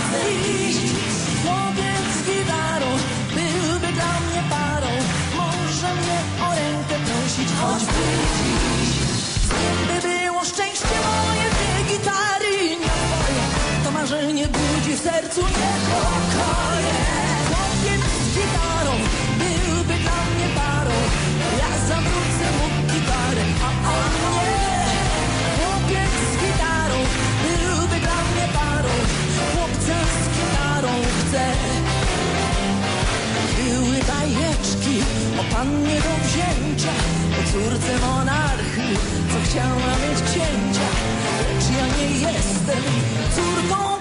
iść. Chłopiec z gitarą byłby dla mnie parą. Może mnie o rękę prosić choćby dziś. Z nim by było szczęście moje, dwie gitary nie moje. To marzenie budzi w sercu niepokoje. Chłopiec z gitarą byłby dla mnie parą. Ja zawrócę mu gitarę, a on nie. Chłopiec z gitarą byłby dla mnie parą. Chłopca z gitarą chcę. Były bajeczki o pannie do wzięcia, o córce monarchy, co chciała mieć księcia. Lecz ja nie jestem córką